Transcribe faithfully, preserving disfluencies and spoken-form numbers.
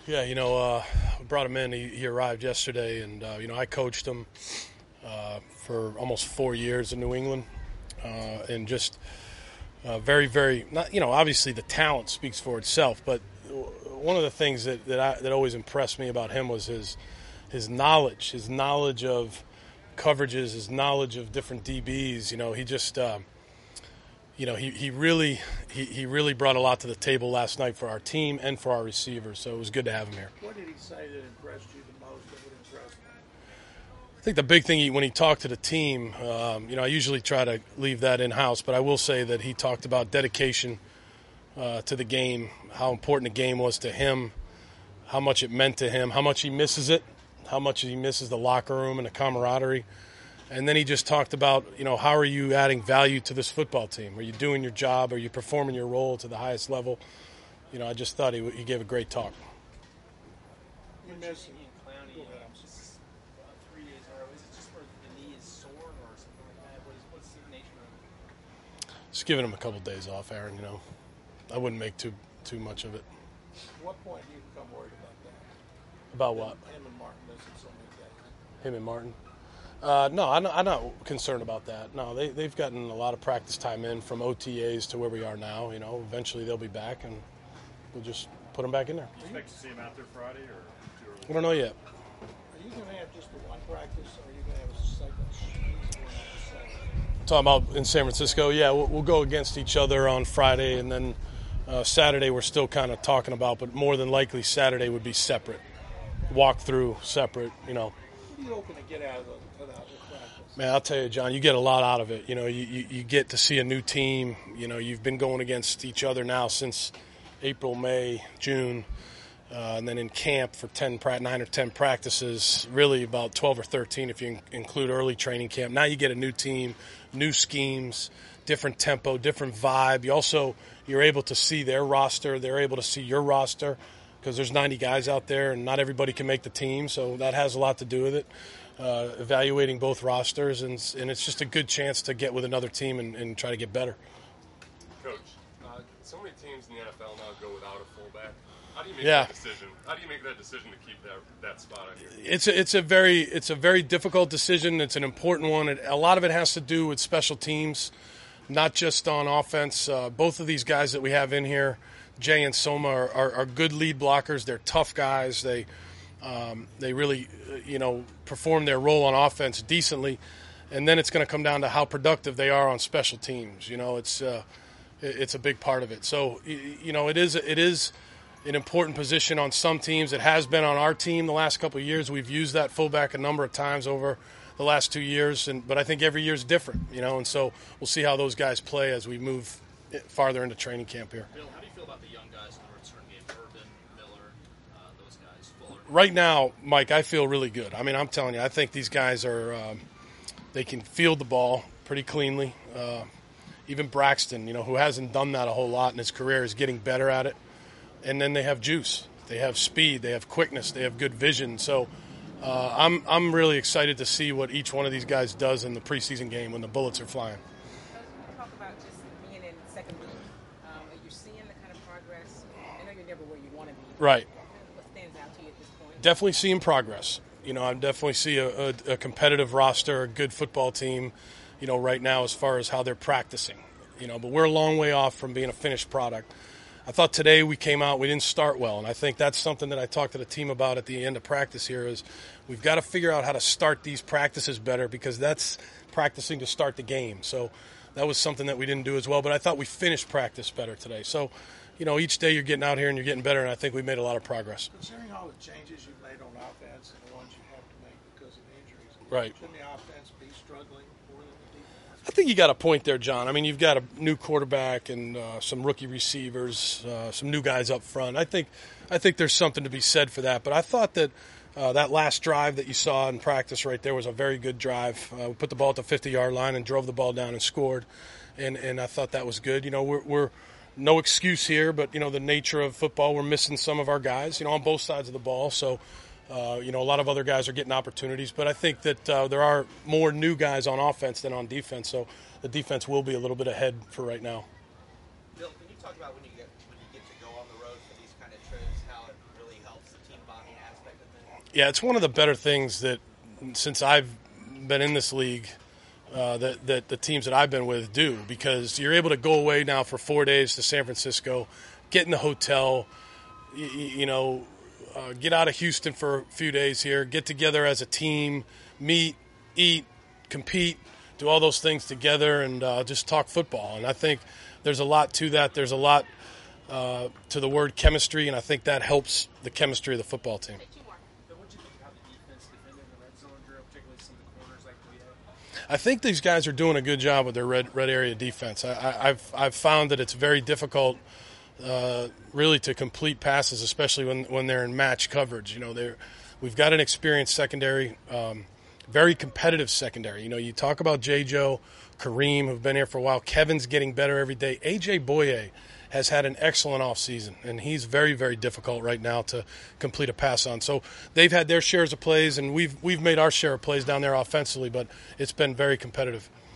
Yeah, you know, uh, brought him in. He, he arrived yesterday, and uh, you know, I coached him uh, for almost four years in New England, uh, and just uh, very, very not. You know, obviously the talent speaks for itself, but one of the things that that, I, that always impressed me about him was his his knowledge, his knowledge of coverages, his knowledge of different D Bs. You know, he just. Uh, You know, he, he really he, he really brought a lot to the table last night for our team and for our receivers, so it was good to have him here. What did he say that impressed you the most, that would impress me? I think the big thing he, when he talked to the team, um, you know, I usually try to leave that in-house, but I will say that he talked about dedication uh, to the game, how important the game was to him, how much it meant to him, how much he misses it, how much he misses the locker room and the camaraderie. And then he just talked about, you know, how are you adding value to this football team? Are you doing your job? Are you performing your role to the highest level? You know, I just thought he, he gave a great talk. You mentioned Clowney uh, just uh, three days in a row. Is it just where the knee is sore or something like that? What is, what's the nature of it? Just giving him a couple days off, Aaron. You know, I wouldn't make too too much of it. At what point do you become worried about that? About what? Him and Martin missing so many days. Him and Martin. Uh, no, I'm not, I'm not concerned about that. No, they, they've gotten a lot of practice time in from O T As to where we are now. You know, eventually they'll be back, and we'll just put them back in there. Do you expect to see him out there Friday, or too early? We don't know yet. Are you going to have just the one practice, or are you going to have a second season on the Saturday? Talking about in San Francisco, yeah, we'll, we'll go against each other on Friday, and then uh, Saturday we're still kind of talking about, but more than likely Saturday would be separate. Walk through separate, you know. What are you hoping to get out of the, out of the practice? Man, I'll tell you, John, you get a lot out of it. You know, you, you, you get to see a new team. You know, you've been going against each other now since April, May, June, uh, and then in camp for ten, nine or ten practices, really about twelve or thirteen if you include early training camp. Now you get a new team, new schemes, different tempo, different vibe. You also, you're able to see their roster. They're able to see your roster because there's ninety guys out there and not everybody can make the team, so that has a lot to do with it. Uh, evaluating both rosters, and, and it's just a good chance to get with another team and, and try to get better. Coach, uh, so many teams in the N F L now go without a fullback. How do you make Yeah. that decision? How do you make that decision to keep that that spot on here? It's a, it's a very it's a very difficult decision. It's an important one. It, a lot of it has to do with special teams, not just on offense. Uh, both of these guys that we have in here, Jay and Soma, are, are, are good lead blockers. They're tough guys. They Um, they really, uh, you know, perform their role on offense decently, and then it's going to come down to how productive they are on special teams. You know, it's uh, it- it's a big part of it. So, y- you know, it is it is an important position on some teams. It has been on our team the last couple of years. We've used that fullback a number of times over the last two years, and but I think every year is different. You know, and so we'll see how those guys play as we move farther into training camp here. Bill, how do you feel about the young guys in the return game? Urban, Miller, uh, those guys, Fuller. Right now, Mike, I feel really good. I mean, I'm telling you, I think these guys are, um, they can field the ball pretty cleanly. Uh, even Braxton, you know, who hasn't done that a whole lot in his career, is getting better at it. And then they have juice. They have speed. They have quickness. They have good vision. So uh, I'm, I'm really excited to see what each one of these guys does in the preseason game when the bullets are flying. Talk about just being in second week. Um, are you seeing the kind of progress? I know you're never where you want to be. Right. What stands out to you at this point? Definitely seeing progress. You know, I definitely see a, a, a competitive roster, a good football team, you know, right now as far as how they're practicing. You know, but we're a long way off from being a finished product. I thought today we came out, we didn't start well, and I think that's something that I talked to the team about at the end of practice here is we've got to figure out how to start these practices better because that's practicing to start the game. So that was something that we didn't do as well, but I thought we finished practice better today. So, you know, each day you're getting out here and you're getting better, and I think we made a lot of progress. Considering all the changes you've made on offense and the ones you have to make because of injuries, Right. shouldn't the offense be struggling more than the defense? I think you got a point there, John. I mean, you've got a new quarterback and uh, some rookie receivers, uh, some new guys up front. I think, I think there's something to be said for that. But I thought that uh, that last drive that you saw in practice right there was a very good drive. Uh, we put the ball at the fifty-yard line and drove the ball down and scored, and and I thought that was good. You know, we're we're no excuse here, but you know the nature of football, we're missing some of our guys. You know, on both sides of the ball, so. Uh, you know, a lot of other guys are getting opportunities, but I think that uh, there are more new guys on offense than on defense, so the defense will be a little bit ahead for right now. Bill, can you talk about when you get when you get to go on the road for these kind of trips, how it really helps the team bonding aspect of things? Yeah, it's one of the better things that since I've been in this league uh, that, that the teams that I've been with do, because you're able to go away now for four days to San Francisco, get in the hotel, you, you know, uh, get out of Houston for a few days here, get together as a team, meet, eat, compete, do all those things together, and uh, just talk football. And I think there's a lot to that. There's a lot uh, to the word chemistry, and I think that helps the chemistry of the football team. But what do you think of how the defense defended in the red zone, Drew, particularly some of the corners like we had? I think these guys are doing a good job with their red red area defense. I, I, I've I've found that it's very difficult, uh, really, to complete passes, especially when when they're in match coverage. You know, they're we've got an experienced secondary, um, very competitive secondary. You know, you talk about J. Joe, Kareem, who've been here for a while. Kevin's getting better every day. A J. Boye has had an excellent offseason, and he's very, very difficult right now to complete a pass on. So they've had their shares of plays, and we've we've made our share of plays down there offensively, but it's been very competitive.